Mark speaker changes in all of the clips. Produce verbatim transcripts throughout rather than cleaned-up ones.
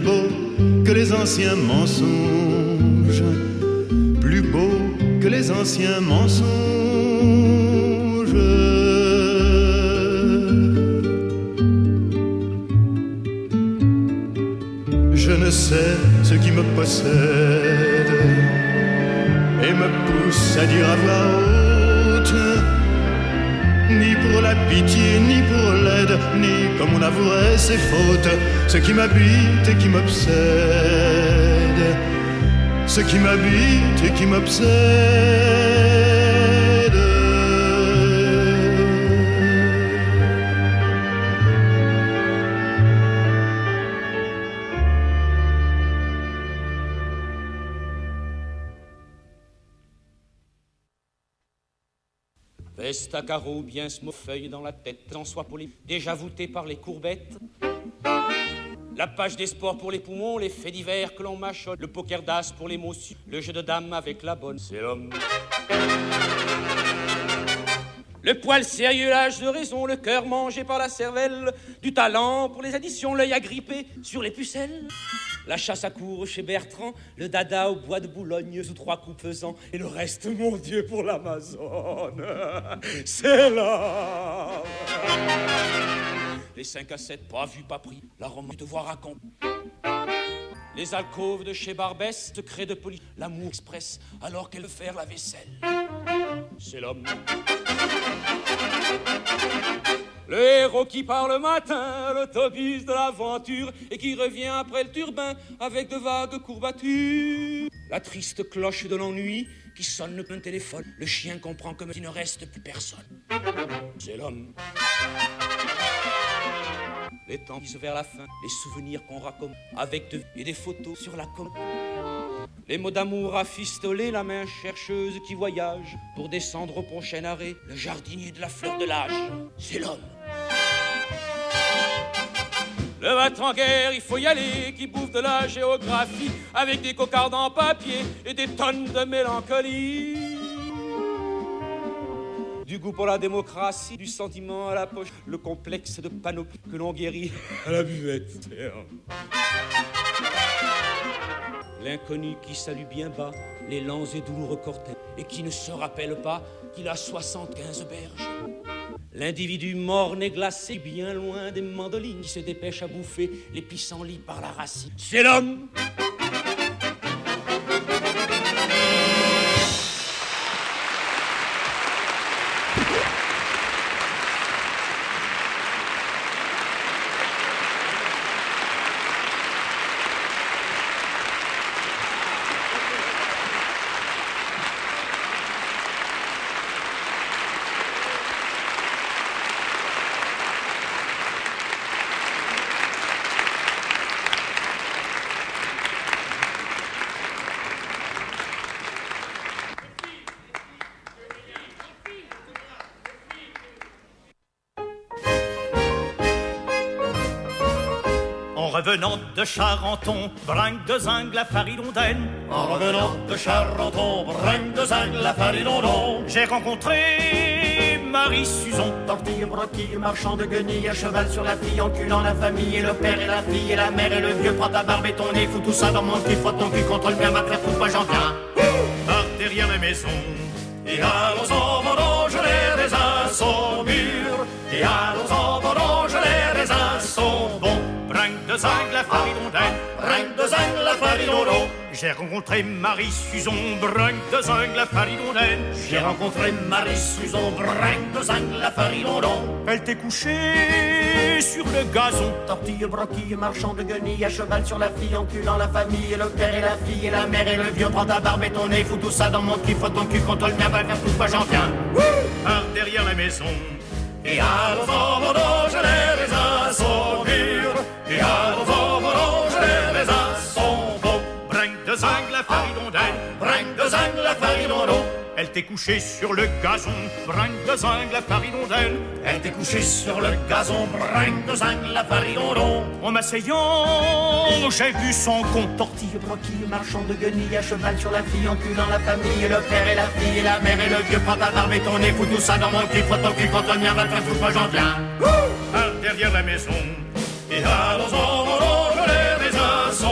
Speaker 1: beau que les anciens mensonges, plus beau que les anciens mensonges. Je ne sais ce qui me possède et me pousse à dire à voix haute, ni pour la pitié, ni pour l'aide, ni comme on avouerait ses fautes, ce qui m'habite et qui m'obsède, ce qui m'habite et qui m'obsède.
Speaker 2: Veste à carreaux bien feuille dans la tête, en soie pour les déjà voûtés par les courbettes. La page des sports pour les poumons, les faits divers que l'on mâchonne, le poker d'as pour les mots, le jeu de dames avec la bonne, c'est l'homme. Le poil sérieux, l'âge de raison, le cœur mangé par la cervelle, du talent pour les additions, l'œil agrippé sur les pucelles. La chasse à court chez Bertrand, le dada au bois de Boulogne sous trois coups pesants, et le reste, mon Dieu, pour l'Amazone, c'est l'homme. Les cinq à sept, pas vu, pas pris, la romance de voir raconter. Les alcôves de chez Barbès, secret de police, l'amour express, alors qu'elle veut faire la vaisselle. C'est l'homme. Le héros qui part le matin, l'autobus de l'aventure, et qui revient après le turbin avec de vagues courbatures. La triste cloche de l'ennui qui sonne le téléphone. Le chien comprend comme il ne reste plus personne. C'est l'homme. Les temps qui se vers la fin, les souvenirs qu'on raconte avec de et des photos sur la commode. Les mots d'amour rafistolés, la main chercheuse qui voyage pour descendre au prochain arrêt. Le jardinier de la fleur de l'âge, c'est l'homme. Le battre en guerre, il faut y aller, qui bouffe de la géographie avec des cocardes en papier et des tonnes de mélancolie. Du goût pour la démocratie, du sentiment à la poche, le complexe de panoplie que l'on guérit à la buvette. L'inconnu qui salue bien bas les lents et douloureux cortèges et qui ne se rappelle pas qu'il a soixante-quinze berges. L'individu morne et glacé, bien loin des mandolines, qui se dépêche à bouffer les pissenlits par la racine. C'est l'homme.
Speaker 3: revenant de Charenton, bringue de zingue la faridondaine.
Speaker 4: En revenant de Charenton, bringue de zingue la faridondon.
Speaker 3: J'ai rencontré Marie Suzon,
Speaker 4: tortille broquille, marchand de guenilles, à cheval sur la fille, enculant la famille, et le père et la fille, et la mère et le vieux, prends ta barbe et ton nez, fous tout ça dans mon cul, frotte ton cul contre le mien, ma frère, fous pas, j'en viens.
Speaker 3: Par derrière la maison,
Speaker 4: et allons-en, vendange, les raisins sont mûrs, et allons-en, vendange, les raisins sont bons.
Speaker 3: Bringue de zingue la faridondaine,
Speaker 4: bringue de zingue la faridondon.
Speaker 3: J'ai rencontré Marie Suzon, bringue de zingue la faridondaine.
Speaker 4: J'ai rencontré Marie Suzon, bringue de zingue la faridondon.
Speaker 3: Elle t'est couchée sur le gazon,
Speaker 4: tortille, broquille, marchand de guenilles, à cheval sur la fille, enculant la famille, et le père et la fille, et la mère et le vieux, prends ta barbe et ton nez, fous tout ça dans mon cul, frotte ton cul contre le mien, va faire tout quoi j'en viens.
Speaker 3: Par derrière la maison,
Speaker 4: et allons-en, vendange, les raisins sont mûrs, et allons-en, vendange, les raisins sont beaux.
Speaker 3: Bringue de zingue la faridondaine,
Speaker 4: bringue de zingue la faridondon.
Speaker 3: Elle t'est couchée sur le gazon, bringue de zingue la faridondaine.
Speaker 4: Elle t'est couchée sur le gazon, bringue de zingue la faridondon.
Speaker 3: En m'asseyant, j'ai vu son con,
Speaker 4: tortille, broquille, marchand de guenilles, à cheval sur la fille, enculant la famille, et le père et la fille, et la mère et le vieux, prends ta barbe et ton nez, fous tout ça dans mon cul, frotte ton cul contre le mien, va te faire foutre, moi j'en viens.
Speaker 3: Par derrière la maison,
Speaker 4: et allons-en, vendange, les raisins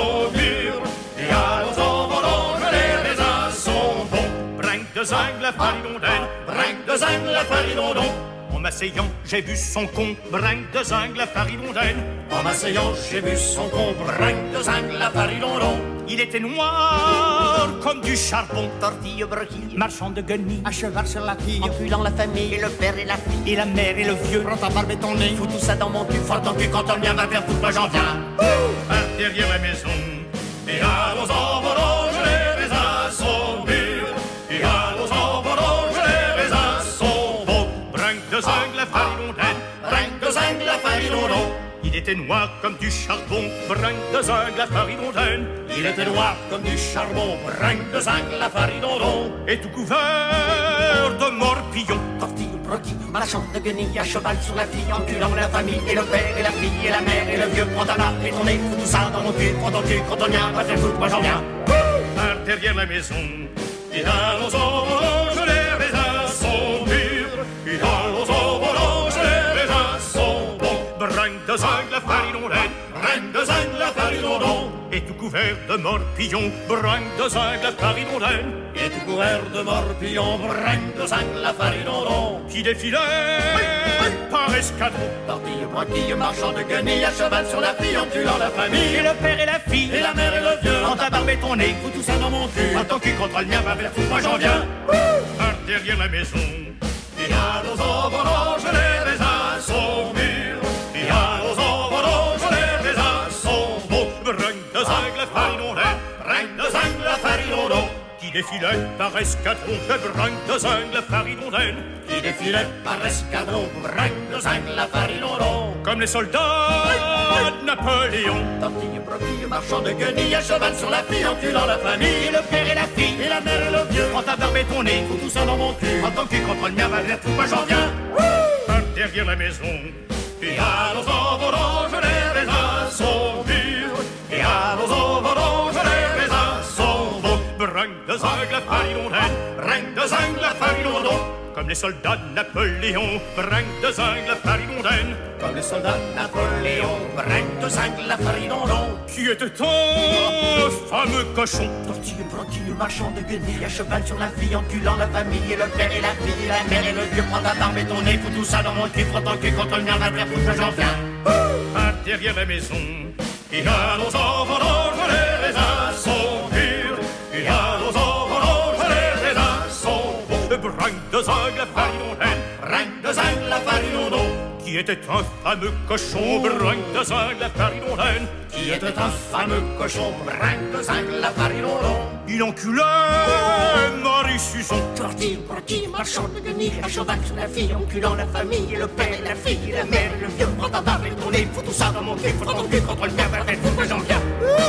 Speaker 3: zingue la faridondaine,
Speaker 4: bringue de zingue la faridondon.
Speaker 3: En m'asseyant, j'ai vu son con, bringue de zingue la faridondaine.
Speaker 4: En m'asseyant, j'ai vu son con, bringue de zingue la faridondon.
Speaker 3: Il était noir comme du charbon,
Speaker 4: Tortille broquille,
Speaker 3: marchand de guenilles,
Speaker 4: à cheval sur la fille, enculant la famille, et le père et la fille,
Speaker 3: et la mère et le vieux.
Speaker 4: prends ta barbe et ton nez, fous tout ça dans mon cul, fort ton cul quand on vient, va faire tout, moi j'en viens.
Speaker 3: Par derrière la maison,
Speaker 4: Et allons-en, volange, les raisins sont mûrs. Et allons-en, volange, les raisins sont beaux.
Speaker 3: bringue de zingue la faridondaine.
Speaker 4: Bringue de zingue la faridondon.
Speaker 3: Il était noir comme du charbon, bringue de zingue la faridondaine.
Speaker 4: Il était noir comme du charbon, bringue de zingue la faridondon.
Speaker 3: Et tout couvert de morpillons,
Speaker 4: Tortille, broquille, marchand de guenilles, à cheval sur la fille, enculant la famille, et le père et la fille, et la mère et le vieux, prends ta barbe et ton nez, fous tout ça dans mon cul, prends ton cul, quand on vient, va faire foutre, moi j'en viens.
Speaker 3: par derrière la maison.
Speaker 4: Et allons-en, volange, les raisins sont mûrs. Et allons-en, volange, les raisins sont bons.
Speaker 3: Bringue de zingue la faridondaine,
Speaker 4: Bringue de zingue la faridondon.
Speaker 3: et tout couvert de morpillons, bringue de zingue la faridondaine.
Speaker 4: Et tout couvert de morpillons, bringue de zingue la faridondon.
Speaker 3: Qui défilait par escadron,
Speaker 4: Tortille, broquille, marchand de guenilles, à cheval sur la fille, enculant la famille,
Speaker 3: et le père et la fille,
Speaker 4: et la mère et le vieux.
Speaker 3: prends ta barbe et ton nez,
Speaker 4: Fous tout ça dans mon cul,
Speaker 3: prends ton cul contre le mien, va vers fou, moi j'en viens. Par derrière la maison,
Speaker 4: et allons-en, volange, les raisins sont mûrs. Et allons-en, volange, les raisins sont beaux.
Speaker 3: bringue de zingue la faridondaine,
Speaker 4: Bringue de zingue la faridondon.
Speaker 3: qui défilait par escadron, bringue de zingue la faridondaine.
Speaker 4: Qui défilait par escadron, bringue de zingue la faridondon.
Speaker 3: Comme les soldats de Napoléon,
Speaker 4: Tortille, broquille, marchand de guenilles, à cheval sur la fille, enculant la famille, et le père et la fille, et la mère et le vieux.
Speaker 3: prends ta barbe et ton nez,
Speaker 4: Fous tout ça dans mon cul,
Speaker 3: prends ton cul contre le mien, va vers fou,
Speaker 4: moi j'en viens.
Speaker 3: par derrière la maison.
Speaker 4: Et allons-en, volange, les raisins sont mûrs. Et allons-en, volange, les raisins sont beaux.
Speaker 3: Bringue de zingue la faridondaine,
Speaker 4: Bringue de zingue la faridondon.
Speaker 3: comme les soldats de Napoléon, bringue de zingue la faridondaine.
Speaker 4: Comme le soldat Napoléon, bringue de zingue la faridondon.
Speaker 3: Qui était un fameux cochon,
Speaker 4: Tortille, broquille, marchand de guenilles, à cheval sur la fille, enculant la famille, et le père et la fille, et la mère et le vieux, prends ta barbe et ton nez, fous tout ça dans mon cul, prends ton cul contre le mien, va faire foutre, j'en viens.
Speaker 3: par derrière la maison.
Speaker 4: Et allons-en, volange, les raisins sont mûrs. Et allons-en, volange, les raisins sont beaux.
Speaker 3: Bringue de zingue la faridondaine,
Speaker 4: Bringue de zingue la faridondon.
Speaker 3: qui était un fameux cochon, bringue de zingue la faridondaine.
Speaker 4: Qui était un fameux cochon, bringue de zingue la faridondon.
Speaker 3: Il enculait Marie Suzon,
Speaker 4: Tortille, broquille, marchand de guenilles, à cheval sur la fille, enculant la famille, et le père et la fille, et la mère et le vieux, prends ta barbe et ton nez, fous tout ça dans mon cul, prends ton cul contre le mien, va faire foutre, j'en viens.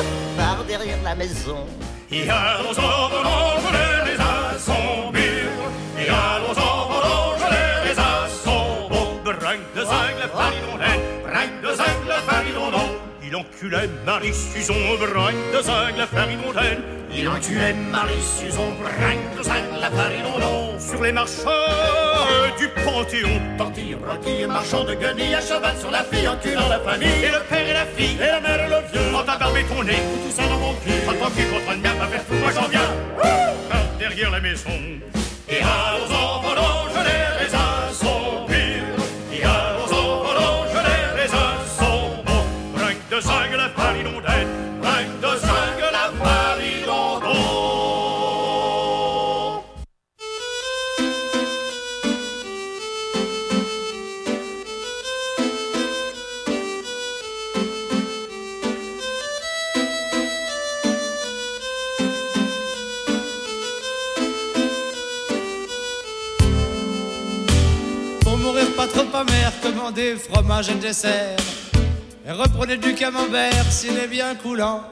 Speaker 5: Par derrière la maison.
Speaker 4: Et allons-en, volange, les raisins sont mûrs. Et allons-en, volange, les raisins sont beaux.
Speaker 3: bringue de zingue la faridondaine.
Speaker 4: Bringue de zingue la faridondon.
Speaker 3: Il enculait Marie Suzon, bringue de zingue la faridondaine.
Speaker 4: Il en tuait Marie-Suzon, bringue de zingue la faridondon.
Speaker 3: Sur les marches du Panthéon,
Speaker 4: Tortille, broquille, marchand de guenilles, à cheval sur la fille, enculant la famille,
Speaker 3: et le père et la fille,
Speaker 4: et la mère et le vieux.
Speaker 3: prends ta barbe et ton nez,
Speaker 4: Tout ça dans mon cul,
Speaker 3: prends ton cul contre le mien, va vers fou,
Speaker 4: moi j'en viens.
Speaker 3: par derrière la maison.
Speaker 4: Et allons-en, volange, les raisins sont mûrs. Et allons-en, volange, les raisins sont beaux.
Speaker 3: Bringue de zingue la faridondaine,
Speaker 4: Bringue de zingue la faridondon.
Speaker 6: Pour mourir pas trop amer, commandez fromage et dessert. Et reprenez du camembert s'il est bien coulant.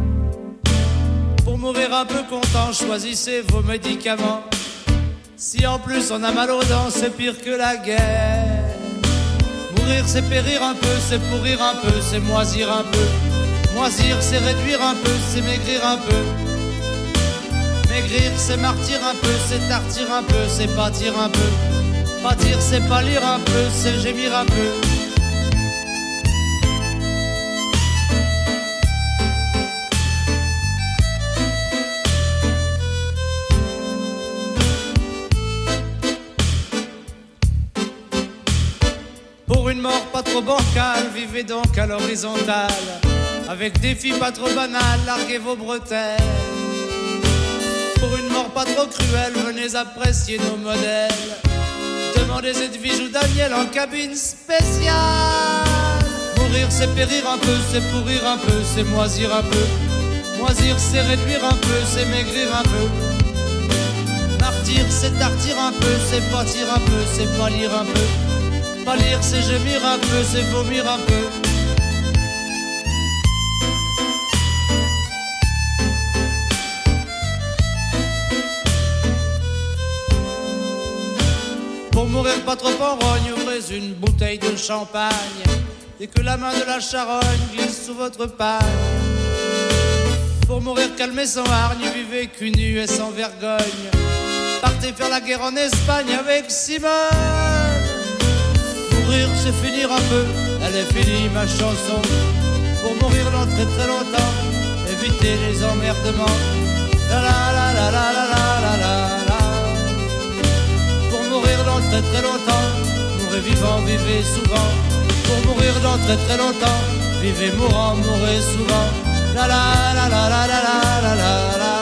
Speaker 6: Pour mourir un peu content, choisissez vos médicaments. Si en plus on a mal aux dents, c'est pire que la guerre. Mourir c'est périr un peu, c'est pourrir un peu, c'est moisir un peu. Moisir c'est réduire un peu, c'est maigrir un peu. Maigrir c'est martyr un peu, c'est tartir un peu, c'est pâtir un peu. Pâtir c'est pâlir un peu, c'est gémir un peu. trop bancal, vivez donc à l'horizontale. Avec des filles pas trop banales, larguez vos bretelles. Pour une mort pas trop cruelle, venez apprécier nos modèles. Demandez Edwige ou Daniel en cabine spéciale. Mourir c'est périr un peu, c'est pourrir un peu, c'est moisir un peu. Moisir c'est réduire un peu, c'est maigrir un peu. Martyr c'est tartir un peu, c'est pâtir un peu, c'est pâlir un peu. Pâlir c'est gémir un peu, c'est vomir un peu. Pour mourir pas trop en rogne, ouvrez une bouteille de champagne et que la main de la charogne glisse sous votre pagne. Pour mourir calmé sans hargne, vivez cul nu et sans vergogne. Partez faire la guerre en Espagne avec Simone. Mourir c'est finir un peu, elle est finie ma chanson. Pour mourir dans très très longtemps, évitez les emmerdements. La la la la la la la la la. Pour mourir dans très très longtemps, mourrez vivant, vivez souvent. Pour mourir dans très très longtemps, vivez mourant, mourrez souvent. La la la la la la la la la la.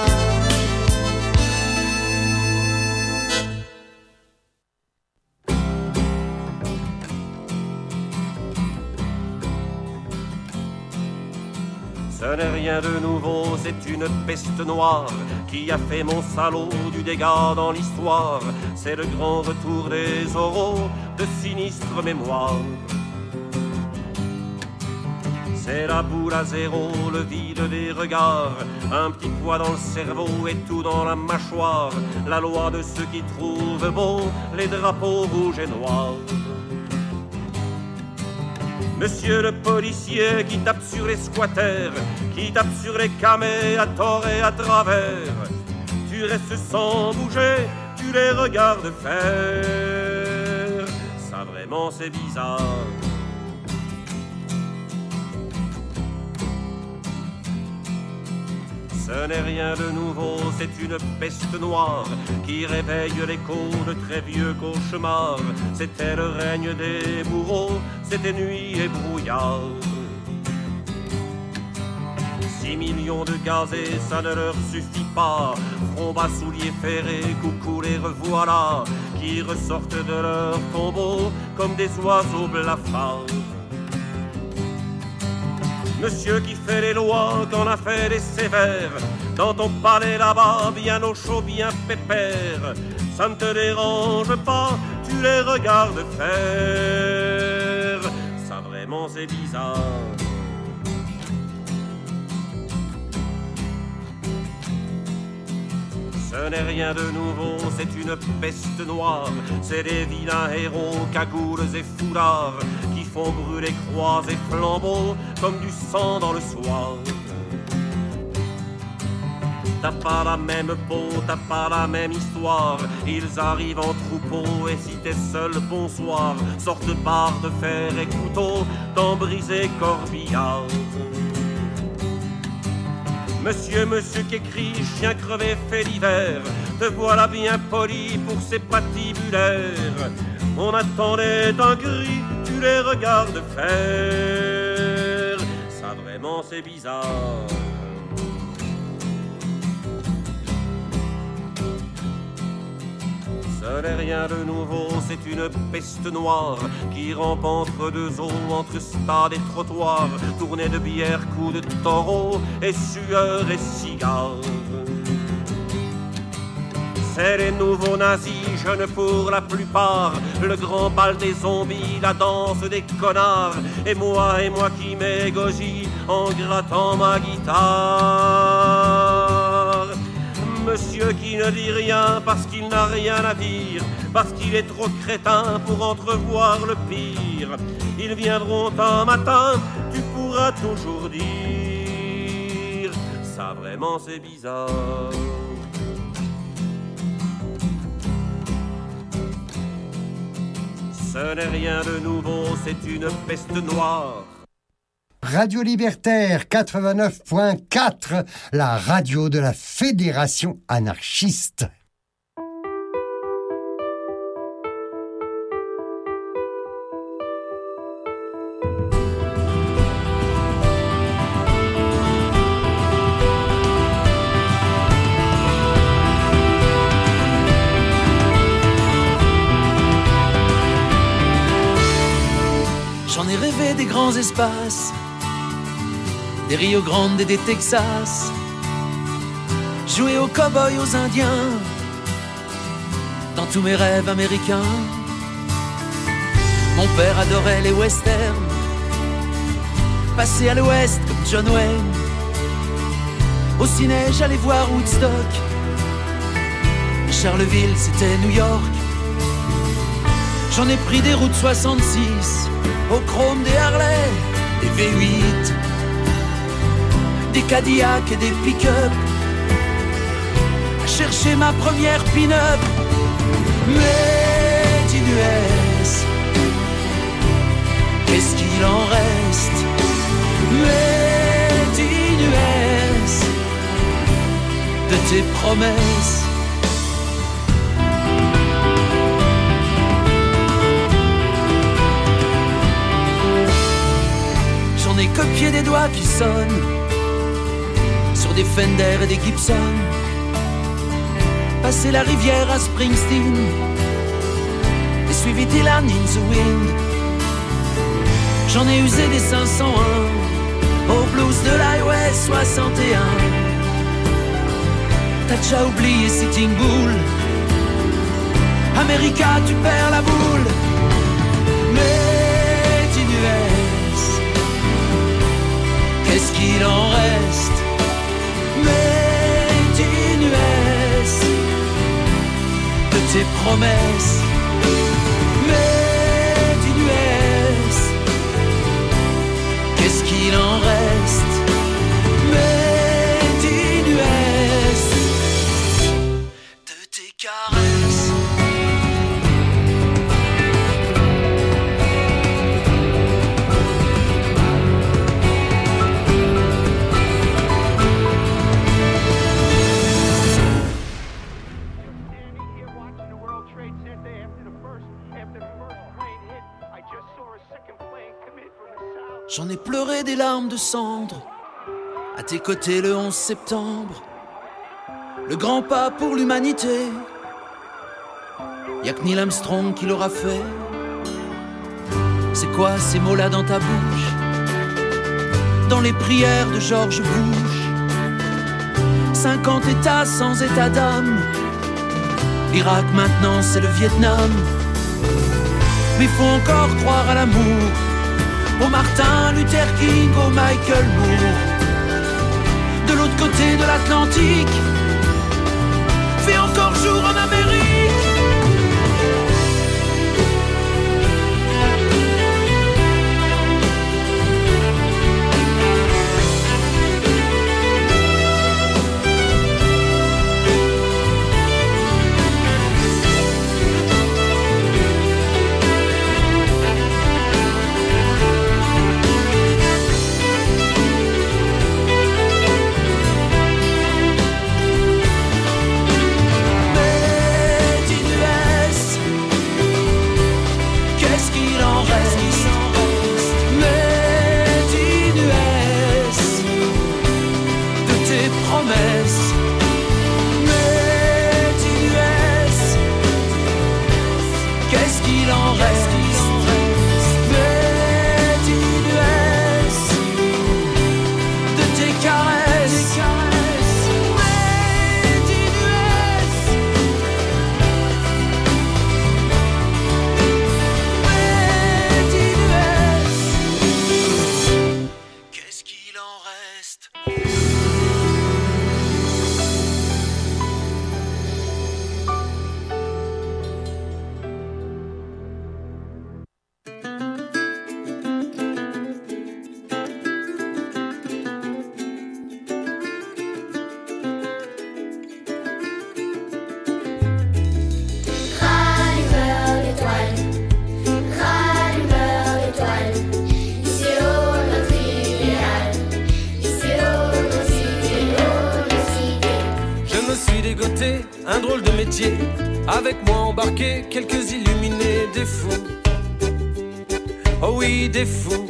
Speaker 7: Ce n'est rien de nouveau, c'est une peste noire qui a fait mon salaud du dégât dans l'histoire. C'est le grand retour des oraux de sinistre mémoire. C'est la boule à zéro, le vide des regards, un petit poids dans le cerveau et tout dans la mâchoire. La loi de ceux qui trouvent beau les drapeaux rouges et noirs. Monsieur le policier qui tape sur les squatters, qui tape sur les camés à tort et à travers. Tu restes sans bouger, tu les regardes faire. Ça vraiment c'est bizarre. Ce n'est rien de nouveau, c'est une peste noire qui réveille l'écho de très vieux cauchemars. C'était le règne des bourreaux, c'était nuit et brouillard. Six millions de gazés, ça ne leur suffit pas. Front bas, souliers ferrés, coucou les revoilà, qui ressortent de leur tombeau comme des oiseaux blafards. Monsieur qui fait les lois, qu'en a fait des sévères, dans ton palais là-bas, bien au chaud, bien pépère. Ça ne te dérange pas, tu les regardes faire. Ça vraiment c'est bizarre. Ce n'est rien de nouveau, c'est une peste noire. C'est des vilains héros, cagoules et foulards qui font brûler croix et flambeaux comme du sang dans le soir. T'as pas la même peau, t'as pas la même histoire. Ils arrivent en troupeau et si t'es seul, bonsoir. Sortent de barres de fer et couteaux dans brisé corbillard. Monsieur, monsieur qui écrit, chien crevé fait l'hiver, te voilà bien poli pour ces patibulaires. On attendait un gris, tu les regardes faire. Ça vraiment c'est bizarre. Ce n'est rien de nouveau, c'est une peste noire qui rampe entre deux eaux, entre stade et trottoir, tournée de bière, coups de taureau et sueur et cigares. C'est les nouveaux nazis, jeunes pour la plupart, le grand bal des zombies, la danse des connards, et moi, et moi qui m'égosille en grattant ma guitare. Monsieur qui ne dit rien parce qu'il n'a rien à dire, parce qu'il est trop crétin pour entrevoir le pire. Ils viendront un matin, tu pourras toujours dire, ça vraiment c'est bizarre. Ce n'est rien de nouveau, c'est une peste noire.
Speaker 8: Radio Libertaire quatre-vingt-neuf point quatre, la radio de la Fédération anarchiste.
Speaker 9: grands espaces, des Rio Grande et des Texas, jouer aux cow-boys, aux Indiens, dans tous mes rêves américains. Mon père adorait les westerns, passer à l'ouest comme John Wayne. Au ciné, j'allais voir Woodstock, Charleville, c'était New York. J'en ai pris des routes soixante-six, au chrome des Harley, des V huit, des Cadillac et des pick-up, à chercher ma première pin-up. Made in U S, qu'est-ce qu'il en reste? Made in U S, de tes promesses. J'en ai copié des doigts qui sonnent sur des Fender et des Gibson, passé la rivière à Springsteen et suivi Dylan in the Wind. J'en ai usé des cinq cent un au blues de l'Highway soixante et un. T'as déjà oublié Sitting Bull, America, tu perds la boule. Made in U S, qu'est-ce qu'il en reste? Made in U S, de tes promesses. Made in U S, qu'est-ce qu'il en reste? Made in U S, de tes caresses. J'en ai pleuré des larmes de cendre à tes côtés le onze septembre. Le grand pas pour l'humanité, y'a que Neil Armstrong qui l'aura fait. C'est quoi ces mots-là dans ta bouche, dans les prières de George Bush? Cinquante états sans état d'âme, l'Irak maintenant c'est le Vietnam. Mais faut encore croire à l'amour, au Martin Luther King, au Michael Moore. De l'autre côté de l'Atlantique, fait encore jour en Amérique.
Speaker 10: Un drôle de métier, avec moi embarqué, quelques illuminés, des fous. Oh oui, des fous.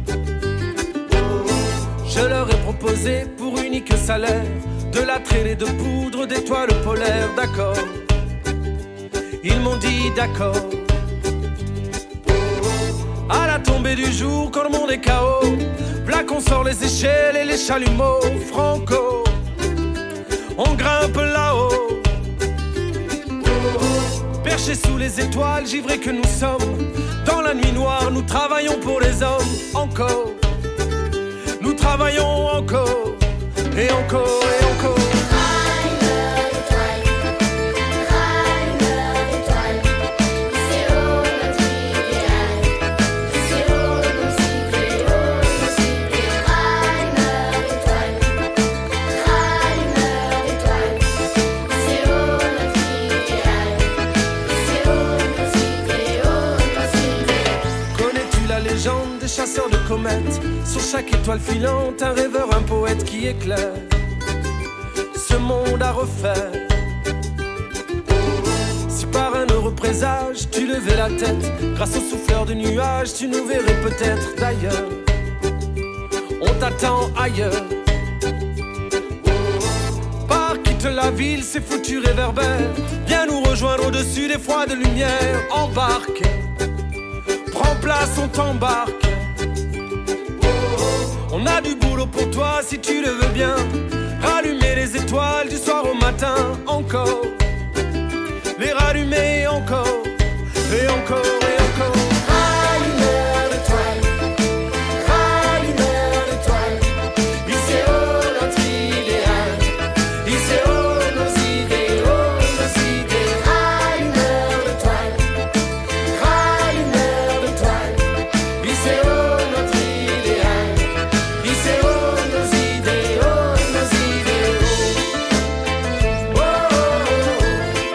Speaker 10: Je leur ai proposé pour unique salaire de la traînée de poudre d'étoiles polaires, d'accord. Ils m'ont dit d'accord. À la tombée du jour, quand le monde est K O, v'là qu'on sort les échelles et les chalumeaux. Franco, on grimpe là-haut, perchés sous les étoiles, givrés que nous sommes. Dans la nuit noire, nous travaillons pour les hommes. Encore, nous travaillons encore, et encore, et encore. Des chasseurs de comètes, sur chaque étoile filante, un rêveur, un poète qui éclaire ce monde à refaire. Si par un heureux présage tu levais la tête, grâce au souffleur de nuages, tu nous verrais peut-être d'ailleurs. On t'attend ailleurs. Pars, quitte la ville, ces foutus réverbères. Viens nous rejoindre au-dessus des froides lumières. Embarque, prends place, on t'embarque. On a du boulot pour toi si tu le veux bien. Rallumer les étoiles du soir au matin. Encore, les rallumer encore, et encore, et encore. Rallumeur d'étoiles, rallumeur d'étoiles. Il sait où notre idéal, il sait où nos idées, où nos idées. Rallumeur d'étoiles, rallumeur d'étoiles. Il sait où notre idéal, il sait où nos idées, où nos idées. Oh, oh, oh.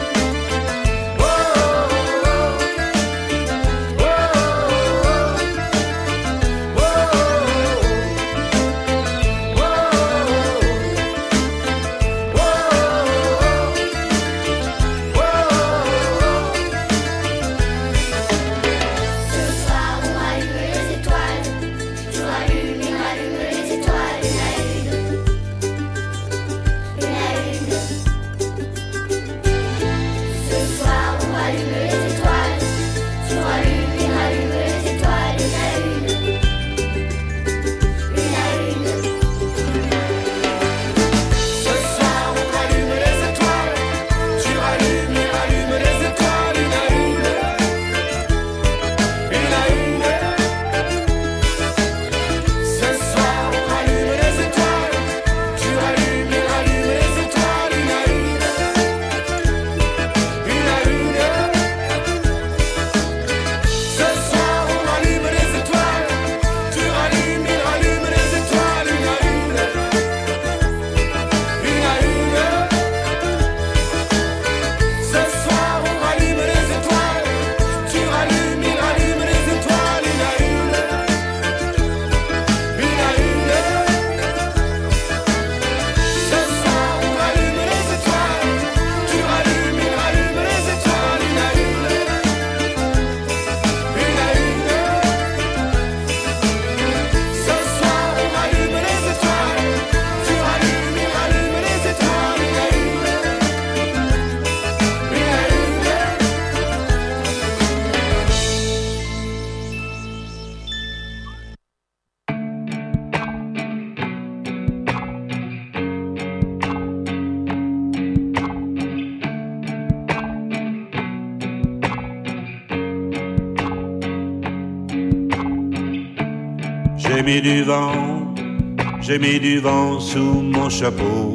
Speaker 11: J'ai mis du vent, j'ai mis du vent sous mon chapeau.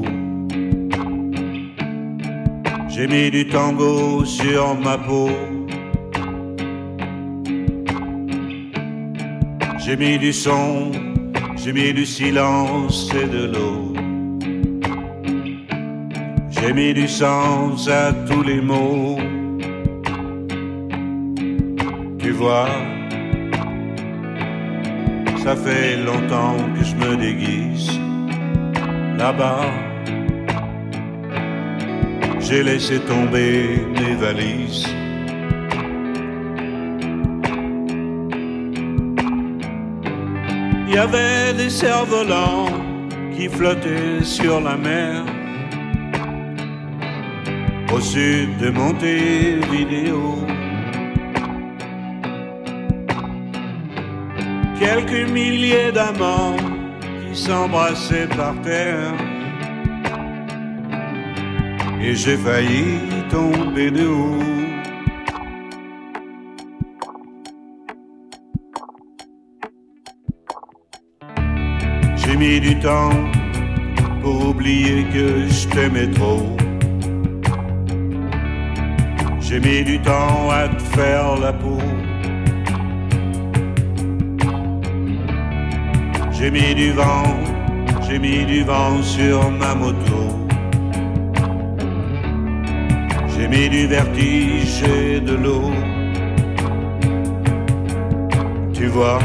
Speaker 11: J'ai mis du tango sur ma peau. J'ai mis du son, j'ai mis du silence et de l'eau. J'ai mis du sens à tous les mots. Tu vois, ça fait longtemps que je me déguise. Là-bas, j'ai laissé tomber mes valises. Il y avait des cerfs-volants qui flottaient sur la mer. Au sud de Montevideo, quelques milliers d'amants qui s'embrassaient par terre. Et j'ai failli tomber de haut. J'ai mis du temps pour oublier que je t'aimais trop. J'ai mis du temps à te faire la peau. J'ai mis du vent, j'ai mis du vent sur ma moto. J'ai mis du vertige et de l'eau. Tu vois,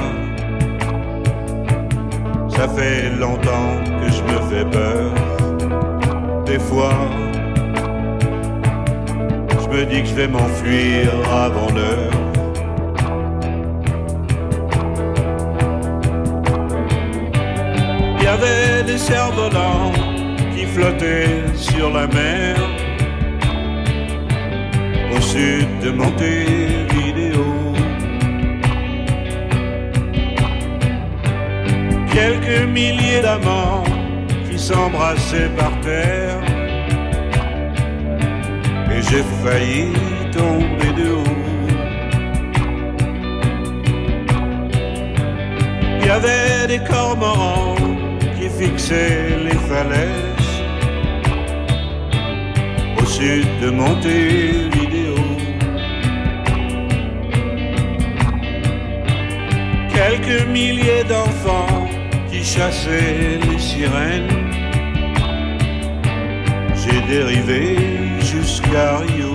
Speaker 11: ça fait longtemps que je me fais peur. Des fois, je me dis que je vais m'enfuir avant l'heure. Il y avait des cerfs-volants qui flottaient sur la mer au sud de Montevideo. Quelques milliers d'amants qui s'embrassaient par terre. Et j'ai failli tomber de haut. Il y avait des cormorans qui fixaient les falaises au sud de Montevideo. Quelques milliers d'enfants qui chassaient les sirènes. J'ai dérivé jusqu'à Rio.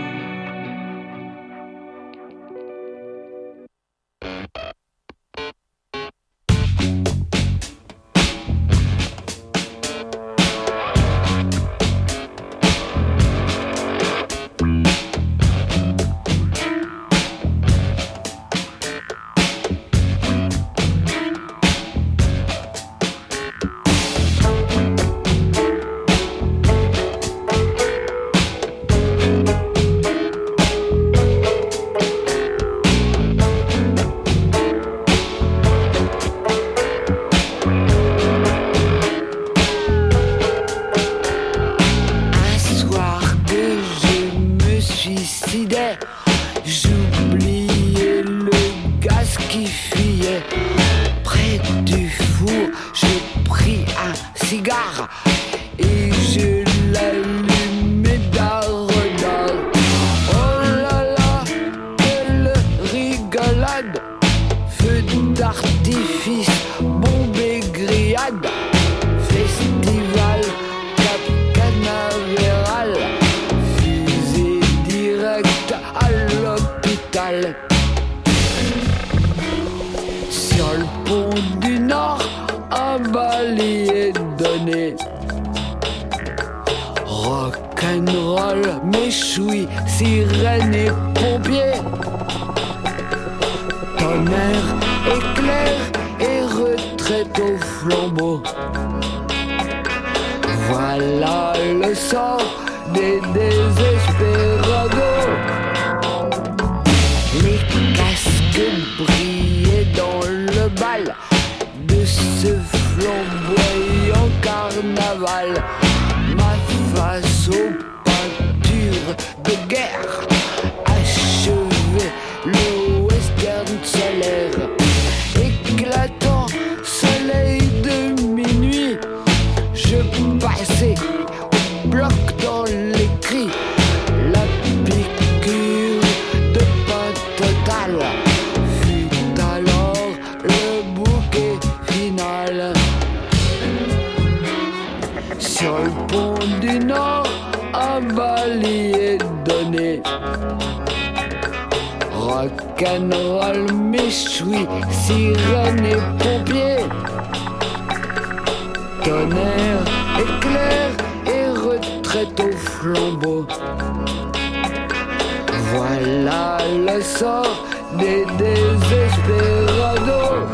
Speaker 12: Rock'n'roll, méchoui, sirène et pompier. Tonnerre, éclair et retraite au flambeau. Voilà le sort des désespérados.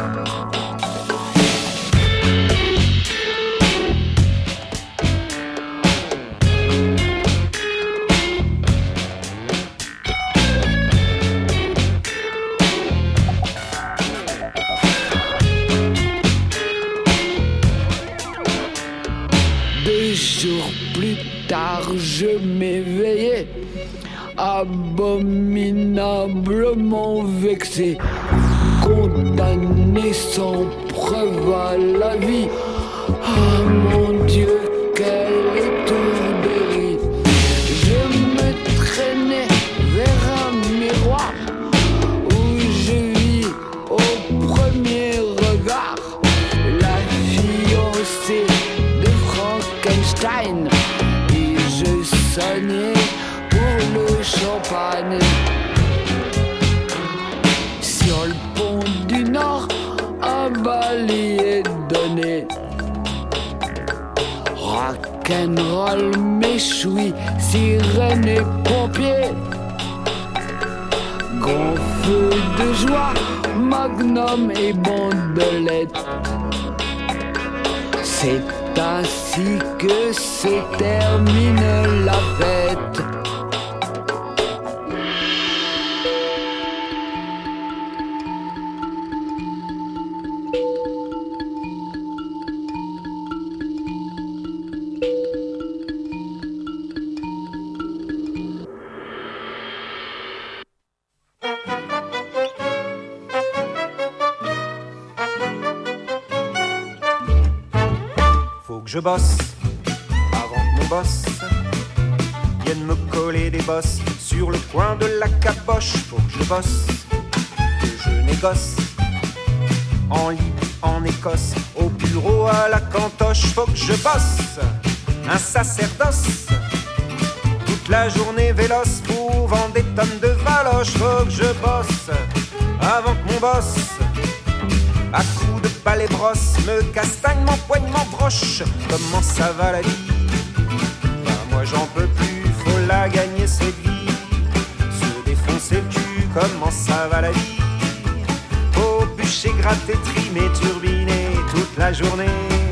Speaker 12: Deux jours plus tard, je m'éveillais, abominablement vexé, condamné sans preuve à la vie. Ah mon Dieu, quel étourderie! Je me traînais vers un miroir où je vis au premier regard la fiancée de Frankenstein, et je sonnais pour le champagne. Sur le pont du Nord, un balai est donné. Rock'n'roll, méchoui, sirène et pompiers, grand feu de joie, magnum et bandelette. C'est ainsi que se termine la fête.
Speaker 13: Je bosse avant que mon boss vienne me coller des bosses sur le coin de la caboche. Faut que je bosse, que je négocie en Libye, en Écosse, au bureau à la cantoche. Faut que je bosse, un sacerdoce, toute la journée véloce pour vendre des tonnes de valoches. Faut que je bosse avant que mon boss, à coups de balai brosse, me castagne, m'empoigne, m'embroche. Comment ça va la vie? Ben moi j'en peux plus, faut la gagner cette vie. Se défoncer le cul, comment ça va la vie? Faut bûcher, gratter, trimer, turbiner toute la journée.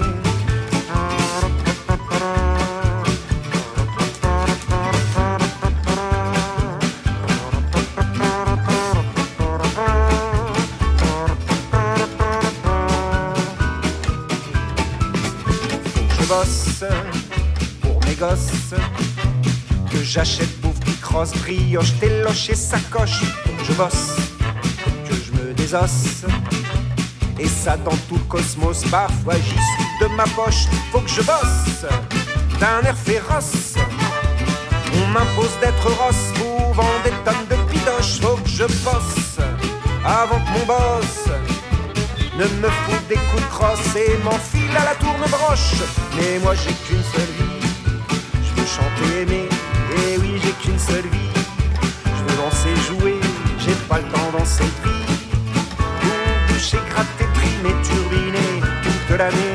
Speaker 13: Bosse pour mes gosses, que j'achète bouffe qui crosse, brioche, téloche et sacoche. Je bosse, que je me désosse, et ça dans tout le cosmos. Parfois j'y suis de ma poche. Faut que je bosse d'un air féroce, on m'impose d'être rosse pour vendre des tonnes de pidoches. Faut que je bosse avant que mon boss ne me fout des coups de crosse et m'enfile à la tourne-broche. Mais moi j'ai qu'une seule vie, je veux chanter, aimer, et oui j'ai qu'une seule vie. Je veux danser, jouer, j'ai pas le temps dans cette vie. Pour bûcher, gratter, trimer, turbiner toute l'année.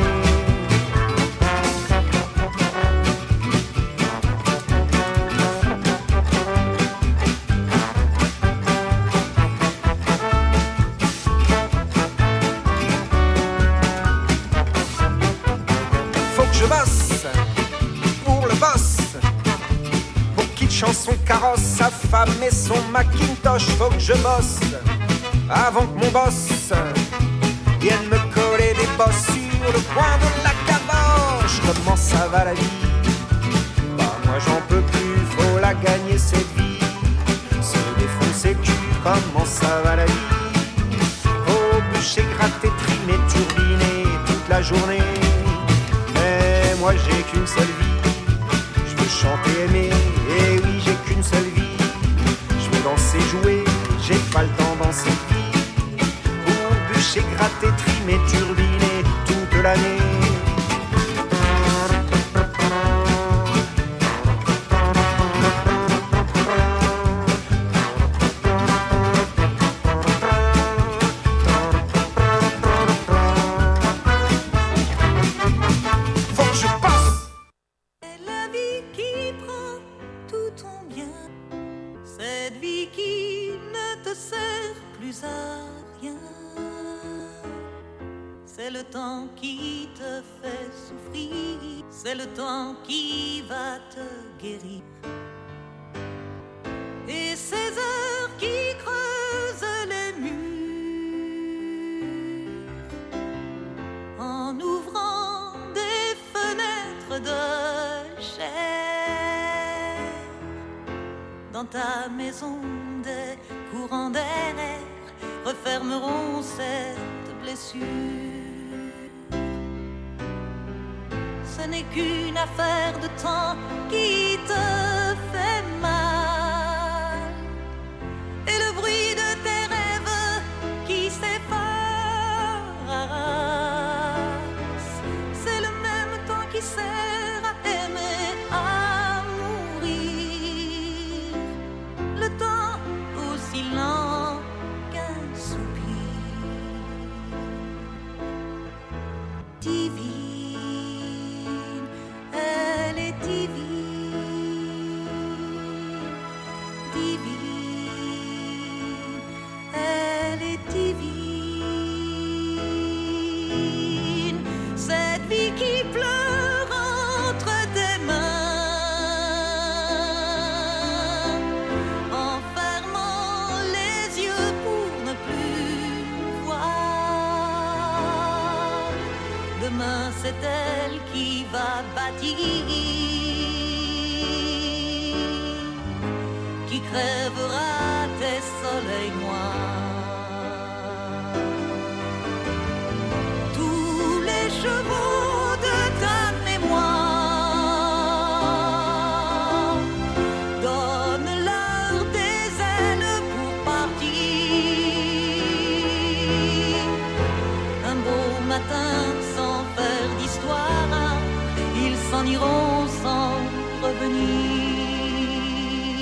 Speaker 13: Son carrosse, sa femme et son Macintosh. Faut que je bosse avant que mon boss vienne me coller des bosses sur le coin de la caboche. Comment ça va la vie? Bah moi j'en peux plus, faut la gagner cette vie. Se défoncer le cul, comment ça va la vie? Faut bûcher, gratter, trimer, turbiner toute la journée. Mais moi j'ai qu'une seule vie, je veux chanter, aimer, et oui j'ai qu'une seule vie. Je veux danser, jouer, j'ai pas le temps dans cette vie. Pour bûcher, gratter, trimer, turbiner toute l'année.
Speaker 14: C'est le temps qui te fait souffrir, c'est le temps qui va te guérir. Et ces heures qui creusent les murs, en ouvrant des fenêtres de dans ta maison, des courants d'air refermeront cette blessure. Ce n'est qu'une affaire de temps qui te fait mal, et le bruit de tes rêves qui s'effacent, c'est le même temps qui sert à aimer, à mourir. Le temps aussi lent qu'un soupir. Divine, elle est divine, divine, elle est divine. Cette vie qui pleure entre tes mains, en fermant les yeux pour ne plus voir. Demain c'est elle qui va bâtir, qui crèvera tes soleils noirs. Tous les chevaux de ta mémoire, donne-leur des ailes pour partir. Un beau matin sans faire d'histoire, ils s'en iront sans revenir.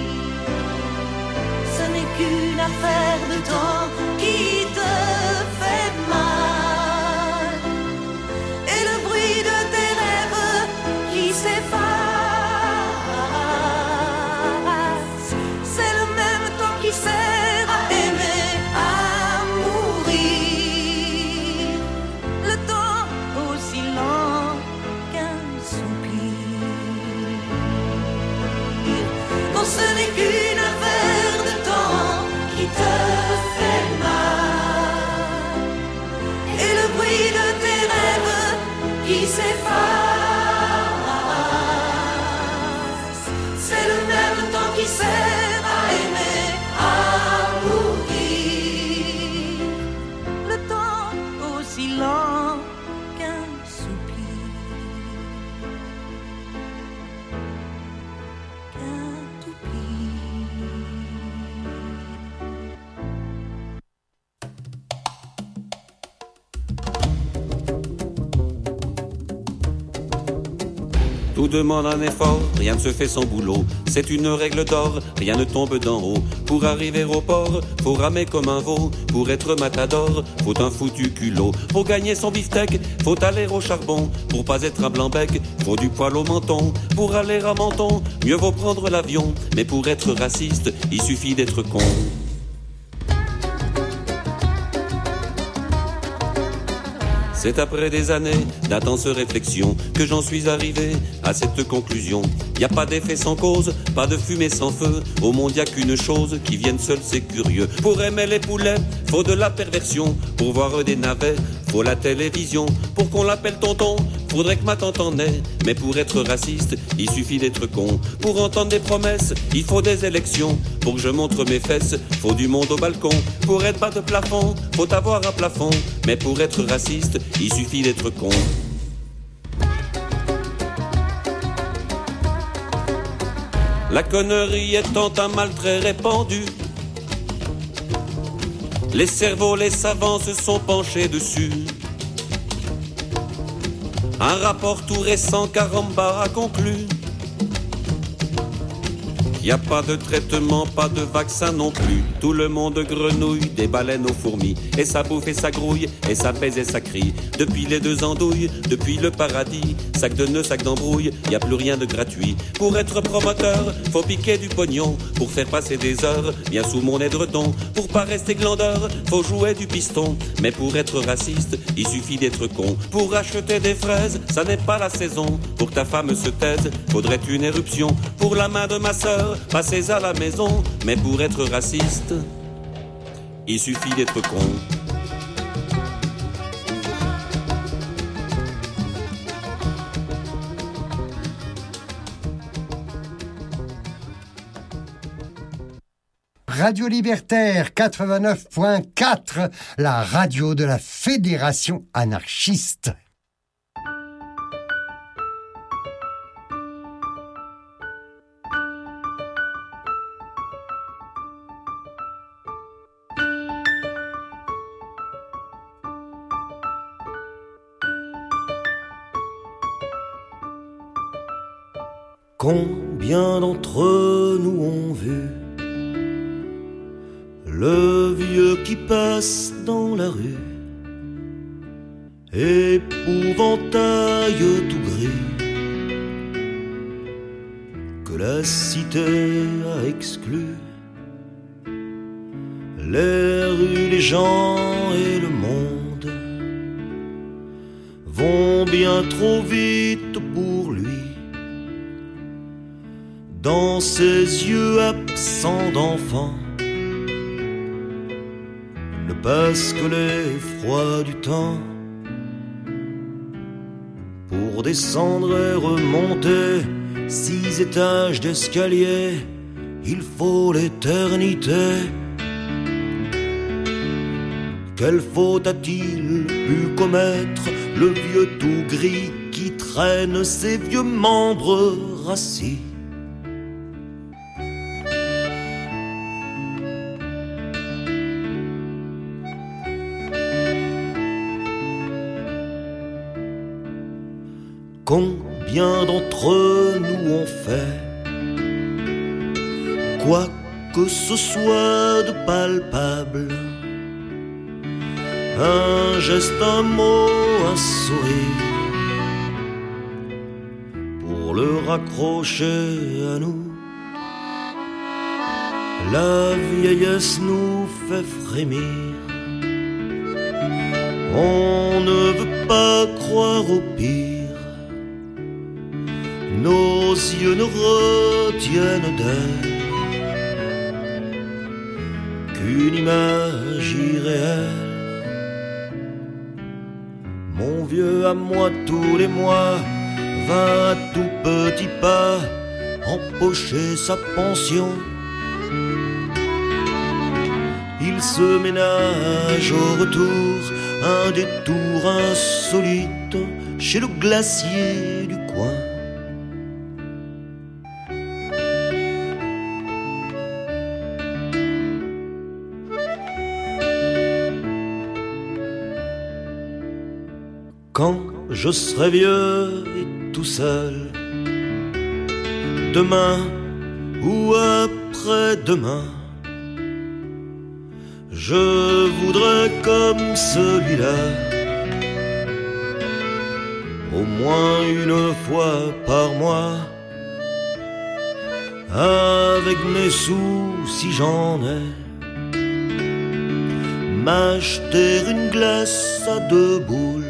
Speaker 14: Ce n'est qu'une affaire de temps qui te fait mal, et le bruit de tes rêves qui s'efface, c'est le même temps qui sert à aimer, à mourir. Le temps aussi lent qu'un soupir. Non, ce n'est qu'une affaire de temps qui te fait mal, et le bruit de tes rêves qui s'efface, c'est le même temps qui sert à aimer, à mourir. Le temps aussi lent qu'un soupir, qu'un toupir.
Speaker 7: Tout demande un effort, rien ne se fait sans boulot. C'est une règle d'or, rien ne tombe d'en haut. Pour arriver au port, faut ramer comme un veau. Pour être matador, faut un foutu culot. Pour gagner son beefsteak, faut aller au charbon. Pour pas être un blanc-bec, faut du poil au menton. Pour aller à Menton, mieux vaut prendre l'avion. Mais pour être raciste, il suffit d'être con. C'est après des années d'intenses réflexions que j'en suis arrivé à cette conclusion. Y a pas d'effet sans cause, pas de fumée sans feu. Au monde y a qu'une chose qui vienne seule, c'est curieux. Pour aimer les poulets, faut de la perversion. Pour voir des navets, faut la télévision. Pour qu'on l'appelle tonton, faudrait que ma tante en ait. Mais pour être raciste, il suffit d'être con. Pour entendre des promesses, il faut des élections. Pour que je montre mes fesses, faut du monde au balcon. Pour être bas de plafond, faut avoir un plafond. Mais pour être raciste, il suffit d'être con. La connerie étant un mal très répandu, les cerveaux, les savants se sont penchés dessus. Un rapport tout récent Caramba a conclu y a pas de traitement, pas de vaccin non plus. Tout le monde grenouille, des baleines aux fourmis. Et ça bouffe et ça grouille, et ça pèse et ça crie. Depuis les deux andouilles, depuis le paradis. Sac de nœuds, sac d'embrouille, y a plus rien de gratuit. Pour être promoteur, faut piquer du pognon. Pour faire passer des heures, bien sous mon édredon. Pour pas rester glandeur, faut jouer du piston. Mais pour être raciste, il suffit d'être con. Pour acheter des fraises, ça n'est pas la saison. Pour que ta femme se taise, faudrait une éruption. Pour la main de ma sœur, passez à la maison. Mais pour être raciste, il suffit d'être con.
Speaker 8: Radio Libertaire quatre-vingt-neuf point quatre, la radio de la Fédération anarchiste.
Speaker 15: Combien d'entre nous ont vu le vieux qui passe dans la rue, épouvantail tout gris, que la cité a exclu. Les rues, les gens et le monde vont bien trop vite pour lui. Dans ses yeux absents d'enfant ne passe que l'effroi du temps. Pour descendre et remonter six étages d'escalier, il faut l'éternité. Quelle faute a-t-il pu commettre le vieux tout gris qui traîne ses vieux membres rassis? Combien d'entre nous ont fait quoi que ce soit de palpable, un geste, un mot, un sourire, pour le raccrocher à nous. La vieillesse nous fait frémir, on ne veut pas croire au pire. Nos yeux ne retiennent d'elle qu'une image irréelle. Mon vieux à moi tous les mois va à tout petit pas empocher sa pension. Il se ménage au retour un détour insolite chez le glacier du coin. Quand je serai vieux et tout seul, demain ou après-demain, je voudrais comme celui-là, au moins une fois par mois, avec mes sous si j'en ai, m'acheter une glace à deux boules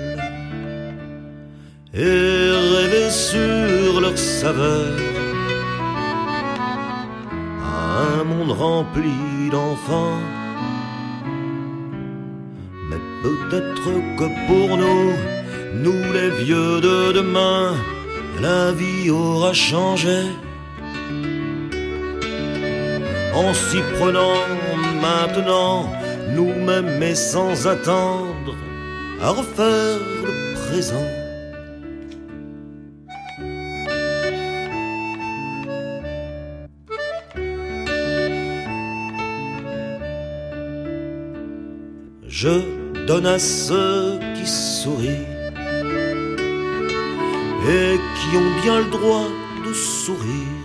Speaker 15: et rêver sur leur saveur à un monde rempli d'enfants. Mais peut-être que pour nous, nous les vieux de demain, la vie aura changé. En s'y prenant maintenant, nous-mêmes et sans attendre à refaire le présent. Je donne à ceux qui sourient et qui ont bien le droit de sourire.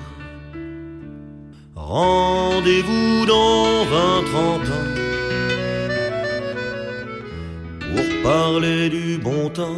Speaker 15: Rendez-vous dans vingt trente ans pour parler du bon temps.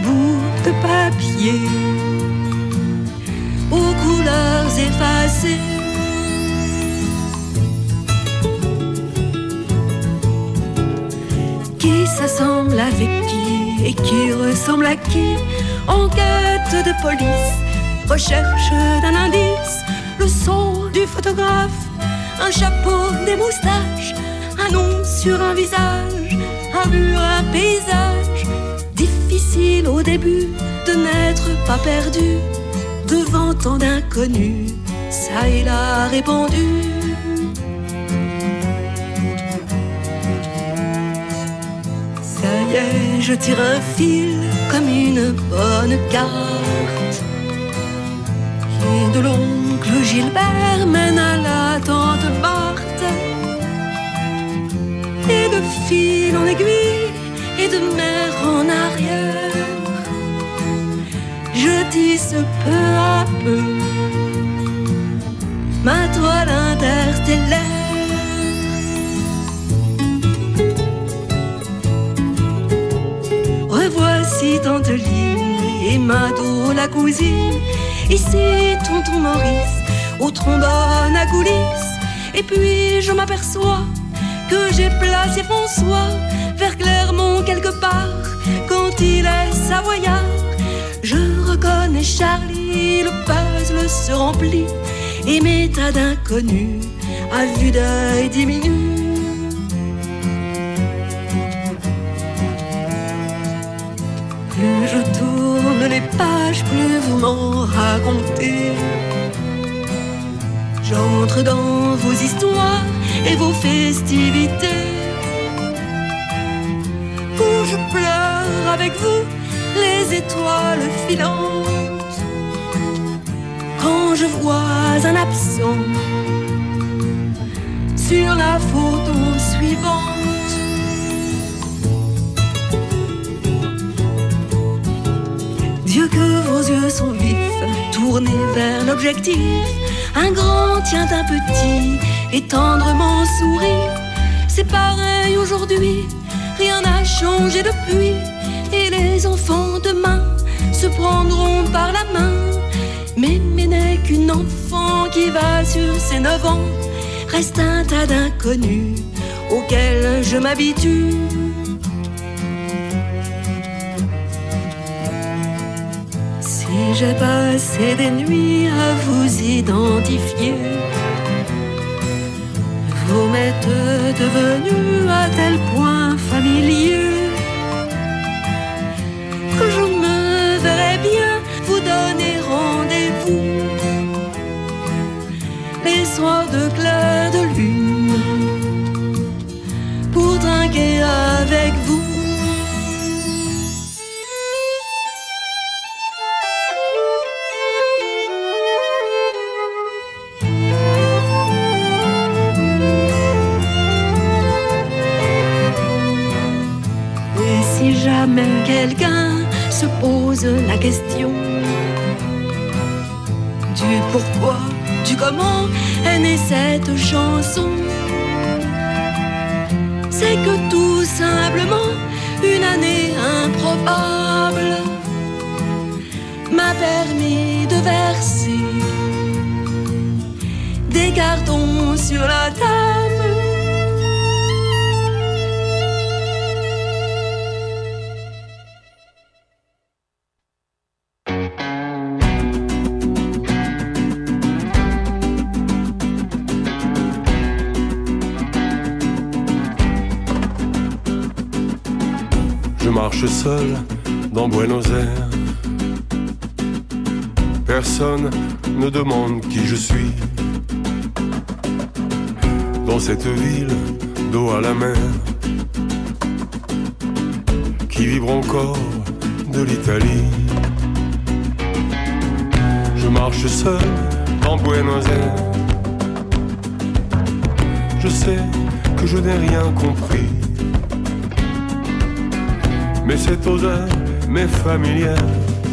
Speaker 16: bout de papier aux couleurs effacées. Qui s'assemble avec qui et qui ressemble à qui? En quête de police, recherche d'un indice, le son du photographe, un chapeau, des moustaches, un nom sur un visage, un mur, un paysage. Difficile au début de n'être pas perdu devant tant d'inconnus, ça il a répondu. Ça y est, je tire un fil comme une bonne carte, et de l'oncle Gilbert mène à la tante Marthe, et de fil en aiguille et de mer en arrière, je tisse peu à peu ma toile interstellaire. Revoici tante Line et Mado la cousine, ici tonton Maurice au trombone à coulisses. Et puis je m'aperçois que j'ai placé François vers Clermont quelque part quand il est savoyard. Je reconnais Charlie, le puzzle se remplit et mes tas d'inconnus à vue d'œil diminuent. Plus je tourne les pages, plus vous m'en racontez. J'entre dans vos histoires et vos festivités, où je pleure avec vous les étoiles filantes, quand je vois un absent sur la photo suivante. Dieu que vos yeux sont vifs, tournés vers l'objectif. Un grand tient un petit et tendrement sourit. C'est pareil aujourd'hui, rien n'a changé depuis. Et les enfants demain se prendront par la main. Mémé n'est qu'une enfant qui va sur ses neuf ans. Reste un tas d'inconnus auxquels je m'habitue. Si j'ai passé des nuits à vous identifier, vous m'êtes devenus à tel point familier que je me verrais bien vous donner rendez-vous les soirs de clair de lune pour trinquer avec vous. Jamais quelqu'un se pose la question du pourquoi, du comment est née cette chanson. C'est que tout simplement une année improbable m'a permis de verser des cartons sur la table.
Speaker 17: Je marche seul dans Buenos Aires. Personne ne demande qui je suis. Dans cette ville d'eau à la mer, qui vibre encore de l'Italie. Je marche seul dans Buenos Aires. Je sais que je n'ai rien compris, mais cette odeur m'est familière,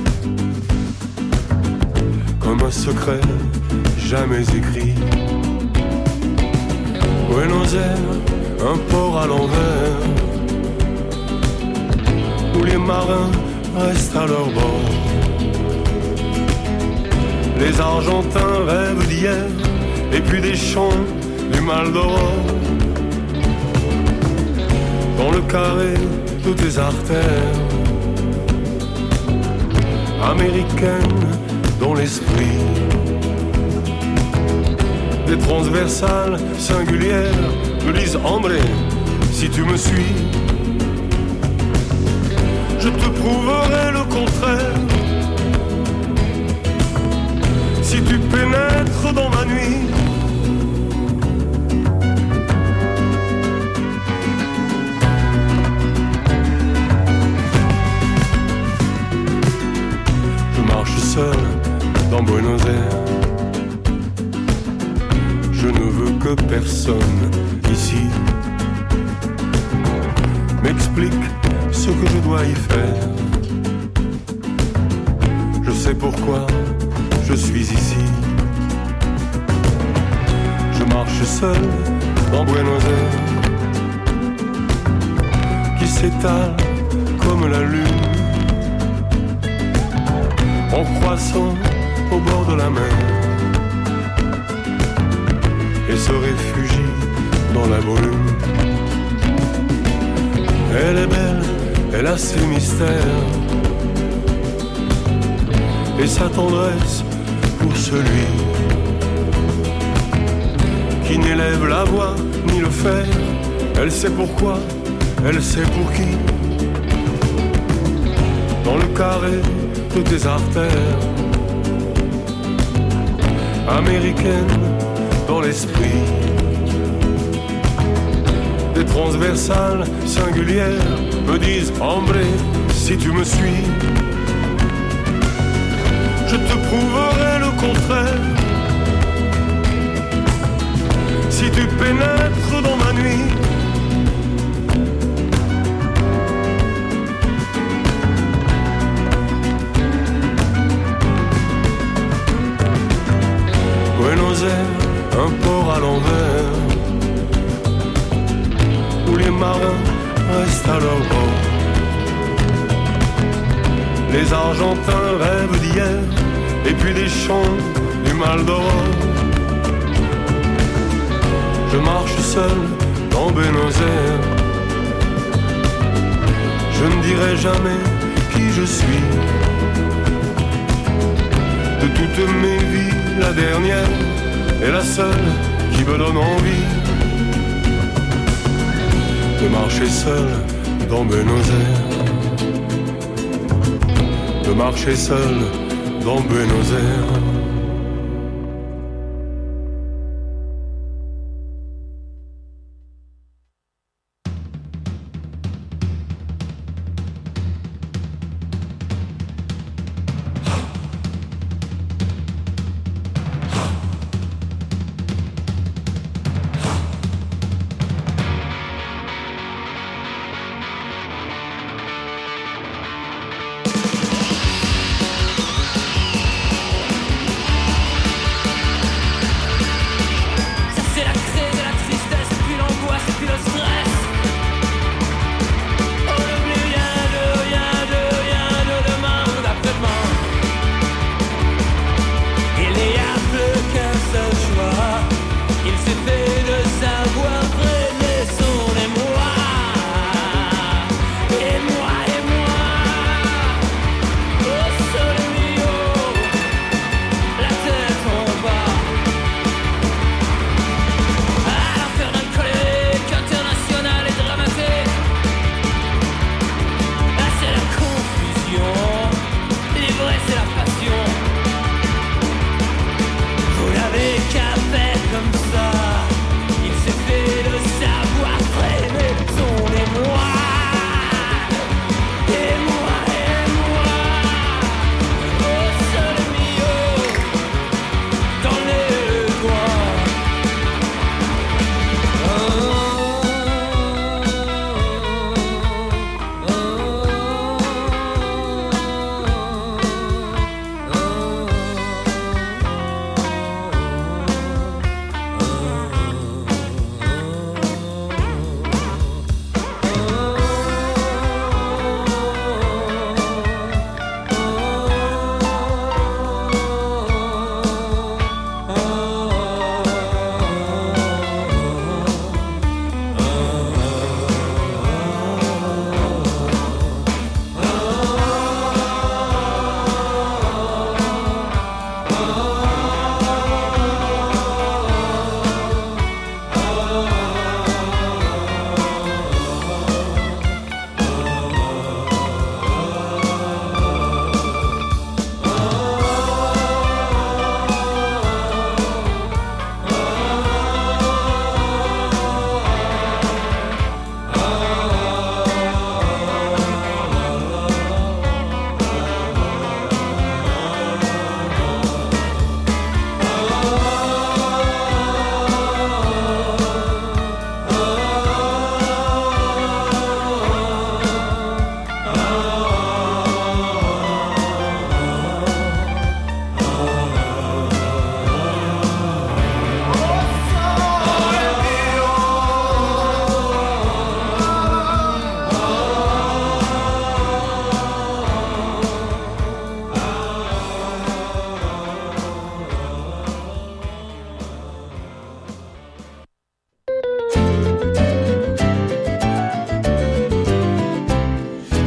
Speaker 17: comme un secret jamais écrit. Buenos Aires, un port à l'envers, où les marins restent à leur bord. Les Argentins rêvent d'hier, et puis des champs du Maldoror. Dans le carré de tes artères, américaines dans l'esprit, des transversales singulières me disent André, si tu me suis, je te prouverai le contraire. Si tu pénètres dans ma nuit, je marche seul dans Buenos Aires. Je ne veux que personne ici m'explique ce que je dois y faire. Je sais pourquoi je suis ici. Je marche seul dans Buenos Aires, qui s'étale comme la lune, en croissant au bord de la mer, et se réfugie dans la brume. Elle est belle, elle a ses mystères, et sa tendresse pour celui qui n'élève la voix ni le fer. Elle sait pourquoi, elle sait pour qui. Dans le carré de tes artères, américaine dans l'esprit, des transversales singulières me disent André, si tu me suis, je te prouverai le contraire. Si tu pénètres dans ma nuit, Buenos Aires, un port à l'envers, où les marins restent à leur bord. Les Argentins rêvent d'hier, et puis des champs du Maldoror. Je marche seul dans Buenos Aires, je ne dirai jamais qui je suis. De toutes mes vies, la dernière est la seule qui me donne envie de marcher seul dans Buenos Aires, de marcher seul dans Buenos Aires.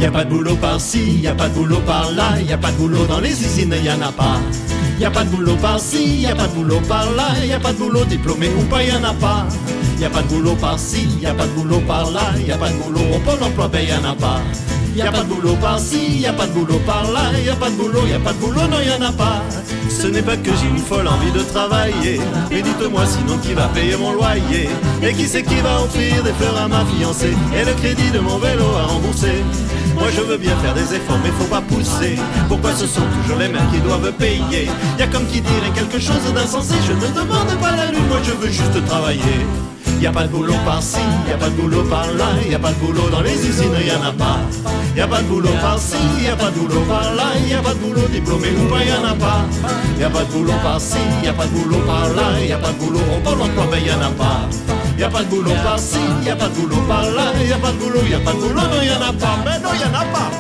Speaker 18: Y a pas de boulot par-ci, y a pas de boulot par-là, y a pas de boulot dans les usines, y en a pas. Y a pas de boulot par-ci, y a pas de boulot par-là, y a pas de boulot diplômé ou pas, y en a pas. Y a pas de boulot par-ci, y a pas de boulot par-là, y a pas de boulot au Pôle emploi, ben y en a pas. Y a pas de boulot par-ci, y a pas de boulot par-là, y a pas de boulot, y a pas de boulot, non y en a pas. Ce n'est pas que j'ai une folle envie de travailler, mais dites-moi sinon qui va payer mon loyer, et qui c'est qui va offrir des fleurs à ma fiancée, et le crédit de mon vélo à rembourser. Moi je veux bien faire des efforts mais faut pas pousser. Pourquoi ce sont toujours les mêmes qui doivent payer? Y a comme qui dirait quelque chose d'insensé. Je ne demande pas la lune, moi je veux juste travailler. Y a pas de boulot par-ci, y a pas de boulot par-là, y a pas de boulot dans les usines, y en a pas. Y a pas de boulot par-ci, y a pas de boulot par-là, y a pas de boulot diplômé ou pas, y en a pas. Y a pas de boulot par-ci, y a pas de boulot par-là, y a pas de boulot au Pôle emploi, ben y en a pas. Y a pas de boulot par-ci, y a pas de boulot par-là, y a pas de boulot, y a pas de boulot, non y en a pas, mais non y en a pas.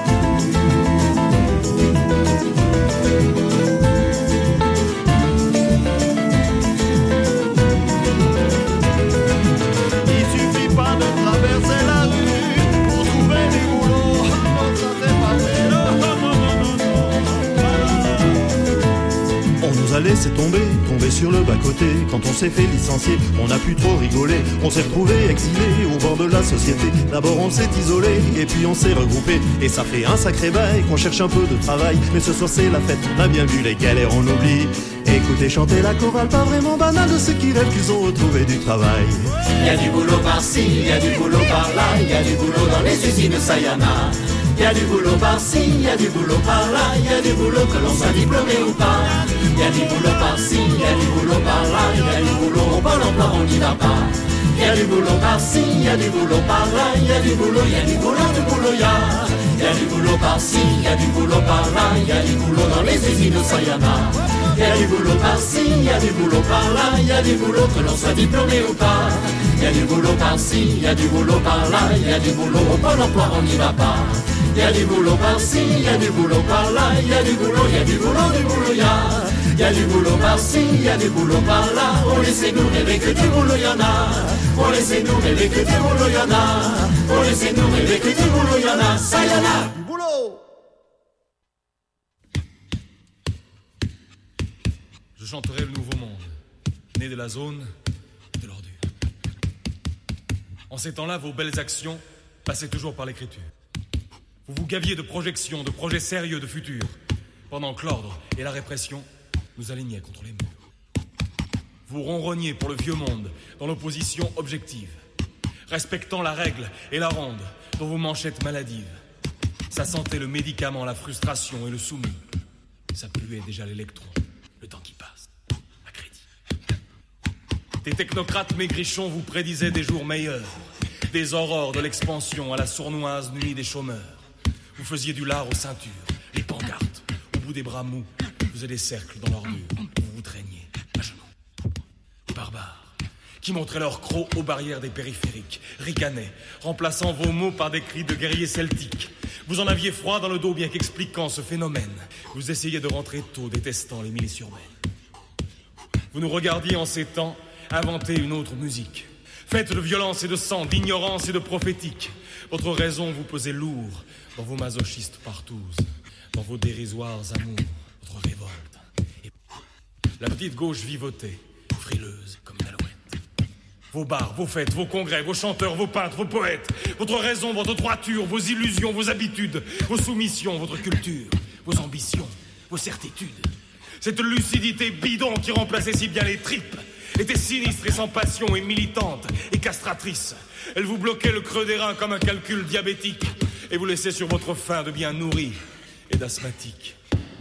Speaker 18: Laissé tomber, tomber sur le bas-côté. Quand on s'est fait licencier, on a pu trop rigoler. On s'est retrouvé exilé au bord de la société. D'abord on s'est isolé, et puis on s'est regroupé. Et ça fait un sacré bail qu'on cherche un peu de travail. Mais ce soir c'est la fête, on a bien vu les galères, on oublie. Écoutez chanter la chorale, pas vraiment banale de ceux qui rêvent qu'ils ont retrouvé du travail.
Speaker 4: Y a du boulot par-ci, y a du boulot par-là, y a du boulot dans les usines, ça y en a. Y a du boulot par-ci, y a du boulot par-là, y a du boulot que l'on soit diplômé ou pas. Y a du boulot par-ci, y a du boulot par-là, y a du boulot au Pôle emploi, on n'y va pas. Y a du boulot par-ci, y a du boulot par-là, y a du boulot, y a du boulot, du boulot, y a. Y a du boulot par-ci, y a du boulot par-là, y a du boulot dans les usines, ça y en a. Y a du boulot par-ci, y a du boulot par-là, y a du boulot que l'on soit diplômé ou pas. Y a du boulot par-ci, y a du boulot par-là, y a du boulot au Pôle emploi, on n'y va pas. Y a du boulot par-ci, y a du boulot par-là, y a du boulot, y a du boulot, du boulot, y a. Y a du boulot par-ci, y a du boulot par-là. On laissez-nous rêver que du boulot y en a. On laissez-nous rêver que du boulot y en a. On laissez-nous rêver que du boulot y en a. Ça y en a, du boulot.
Speaker 19: Je chanterai le nouveau monde, né de la zone de l'ordure. En ces temps-là, vos belles actions passaient toujours par l'écriture. Vous vous gaviez de projections, de projets sérieux de futur, pendant que l'ordre et la répression nous alignaient contre les murs. Vous ronronniez pour le vieux monde, dans l'opposition objective, respectant la règle et la ronde dans vos manchettes maladives. Ça sentait le médicament, la frustration et le soumis. Ça puait déjà l'électron, le temps qui passe, à crédit. Des technocrates maigrichons vous prédisaient des jours meilleurs, des aurores de l'expansion à la sournoise nuit des chômeurs. Vous faisiez du lard aux ceintures, les pancartes, au bout des bras mous, vous faisaient des cercles dans l'ordure, où vous vous traîniez, à genoux. Les barbares, qui montraient leurs crocs aux barrières des périphériques, ricanaient, remplaçant vos mots par des cris de guerriers celtiques. Vous en aviez froid dans le dos, bien qu'expliquant ce phénomène. Vous essayiez de rentrer tôt, détestant les milices urbaines. Vous nous regardiez en ces temps inventer une autre musique, faite de violence et de sang, d'ignorance et de prophétique. Votre raison vous pesait lourd dans vos masochistes partouzes, dans vos dérisoires amours, votre révolte. Et la petite gauche vivotait, frileuse comme une alouette. Vos bars, vos fêtes, vos congrès, vos chanteurs, vos peintres, vos poètes, votre raison, votre droiture, vos illusions, vos habitudes, vos soumissions, votre culture, vos ambitions, vos certitudes. Cette lucidité bidon qui remplaçait si bien les tripes était sinistre et sans passion et militante et castratrice. Elle vous bloquait le creux des reins comme un calcul diabétique et vous laissait sur votre faim de bien nourri et d'asthmatique.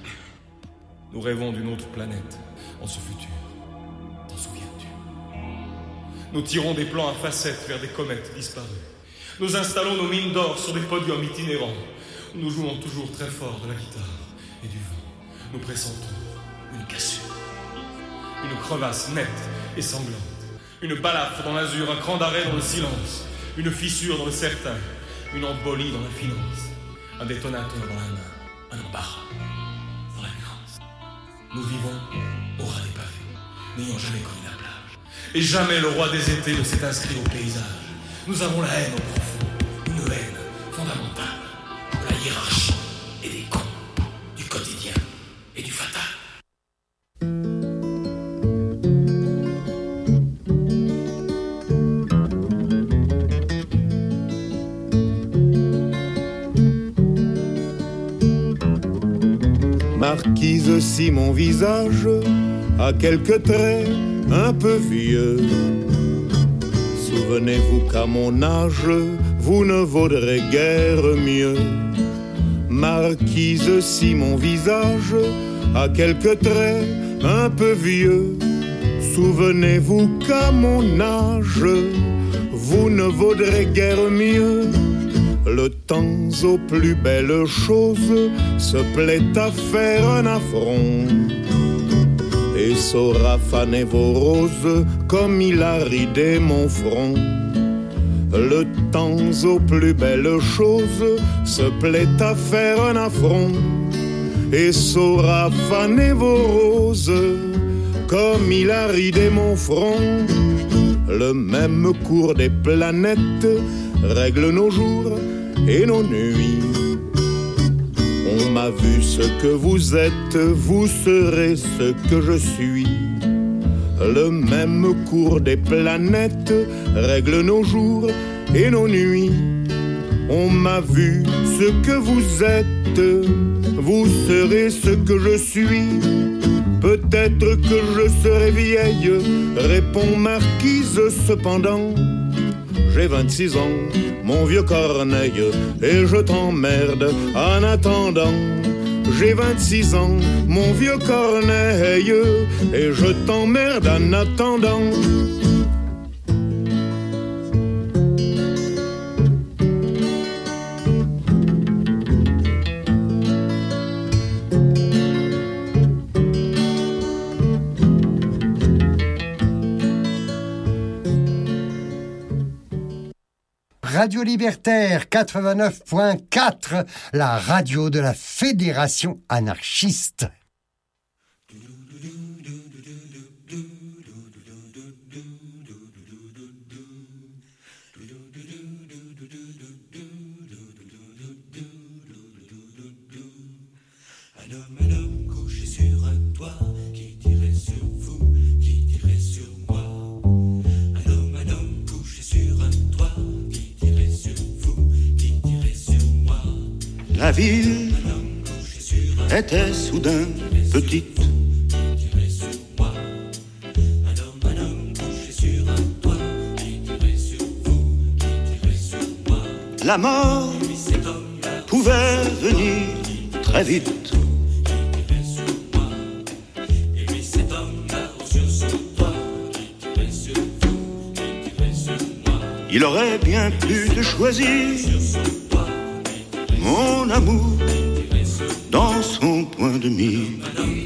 Speaker 19: Nous rêvons d'une autre planète en ce futur. T'en souviens-tu? Nous tirons des plans à facettes vers des comètes disparues. Nous installons nos mines d'or sur des podiums itinérants. Nous jouons toujours très fort de la guitare et du vent. Nous pressentons une cassure, une crevasse nette et sanglante, une balafre dans l'azur, un cran d'arrêt dans le silence, une fissure dans le certain, une embolie dans la finance, un détonateur dans la main, un embarras dans la nuance. Nous vivons au ras des pavés, n'ayant jamais connu la plage, et jamais le roi des étés ne s'est inscrit au paysage. Nous avons la haine au profond, une haine fondamentale, de la
Speaker 1: marquise si mon visage a quelques traits un peu vieux. Souvenez-vous qu'à mon âge, vous ne vaudrez guère mieux. Marquise si mon visage a quelques traits un peu vieux. Souvenez-vous qu'à mon âge, vous ne vaudrez guère mieux. Le temps aux plus belles choses se plaît à faire un affront et saura faner vos roses comme il a ridé mon front. Le temps aux plus belles choses se plaît à faire un affront et saura faner vos roses comme il a ridé mon front. Le même cours des planètes règle nos jours et nos nuits. On m'a vu ce que vous êtes, vous serez ce que je suis. Le même cours des planètes règle nos jours et nos nuits. On m'a vu ce que vous êtes, vous serez ce que je suis. Peut-être que je serai vieille, répond Marquise cependant. J'ai vingt-six ans, mon vieux Corneille, et je t'emmerde en attendant. J'ai vingt-six ans, mon vieux Corneille, et je t'emmerde en attendant.
Speaker 8: Radio Libertaire quatre-vingt-neuf point quatre, la radio de la Fédération anarchiste.
Speaker 4: Un homme, un homme couché sur un toit, qui tirait sur vous, qui tirait sur moi. Un homme, un homme couché sur un toit, qui tirait sur vous, qui tirait sur moi.
Speaker 20: La ville était soudain petite. La mort pouvait venir très vite. Il aurait bien pu te choisir, mon amour, dans son point de mire.